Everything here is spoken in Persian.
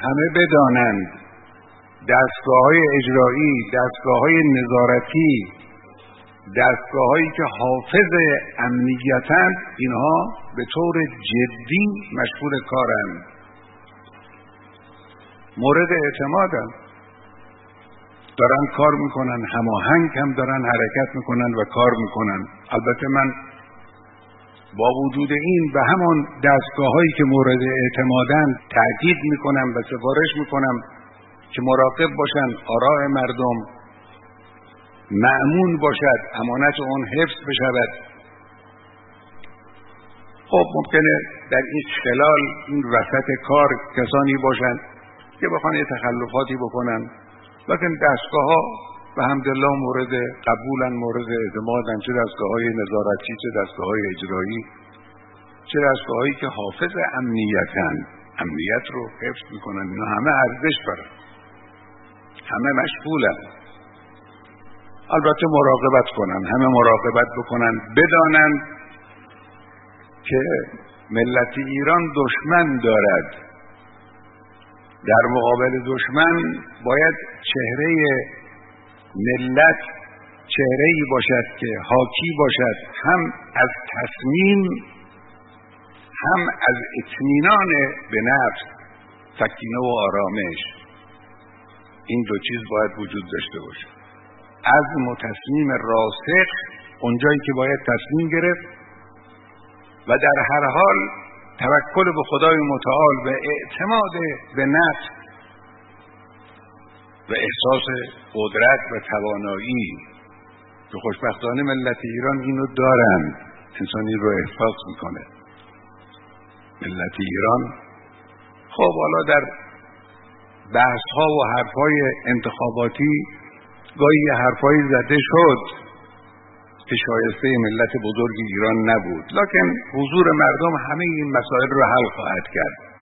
همه بدانند دستگاه‌های اجرایی، دستگاه‌های نظارتی، دستگاه‌هایی که حافظ امنیتند، اینها به طور جدی مشغول کارند، مورد اعتمادند، دارن کار میکنن، هماهنگ هم دارن حرکت میکنن و کار میکنن. البته من با وجود این به همان دستگاه‌هایی که مورد اعتمادند تاکید میکنم و سفارش میکنم که مراقب باشن آراء مردم مأمون باشد، امانت اون حفظ بشود. خب ممکنه در این خلال این وسط کار کسانی باشن که بخوان یه تخلفاتی بکنن، لیکن دستگاه‌ها به حمدالله مورد قبولن، مورد اعتمادن، چه دستگاه‌های نظارتی، چه دستگاه‌های اجرایی، چه دستگاه‌هایی که حافظ امنیتن، امنیت رو حفظ میکنن. اینا همه ارزش دارن، همه مشغولن. البته مراقبت کنن، همه مراقبت بکنن، بدانن که ملت ایران دشمن دارد. در مقابل دشمن باید چهره ملت چهره‌ای باشد که حاکی باشد هم از تصمیم، هم از اطمینان به نفس، سکینه و آرامش. این دو چیز باید وجود داشته باشه. عزم و تصمیم راسخ اونجایی که باید تصمیم گرفت و در هر حال توکل به خدای متعال و اعتماد به نفس و احساس قدرت و توانایی که خوشبختانه ملت ایران اینو دارن. انسانی رو احساس میکنه ملت ایران. خب حالا در بحث ها و حرفای انتخاباتی گاهی حرفای زده شد که شایسته ملت بزرگ ایران نبود، لکن حضور مردم همه این مسائل رو حل خواهد کرد.